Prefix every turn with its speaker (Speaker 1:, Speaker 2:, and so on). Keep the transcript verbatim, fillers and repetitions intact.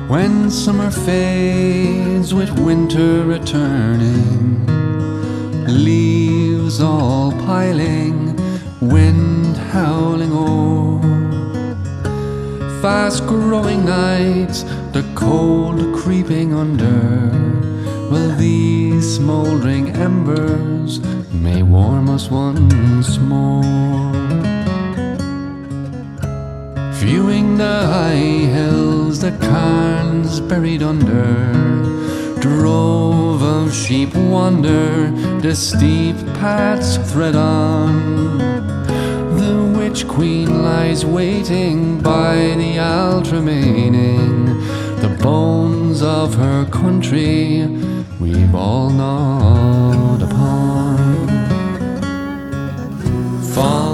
Speaker 1: When summer fades with winter returning, leaves all piling, wind howling o'er, fast growing nights, the cold creeping under, well, these smouldering embers may warm us once more. Viewing the high hills that Cairns buried under, drove of sheep wander the steep paths thread on. The witch queen lies waiting by the alt remaining, the bones of her country we've all gnawed upon. Fall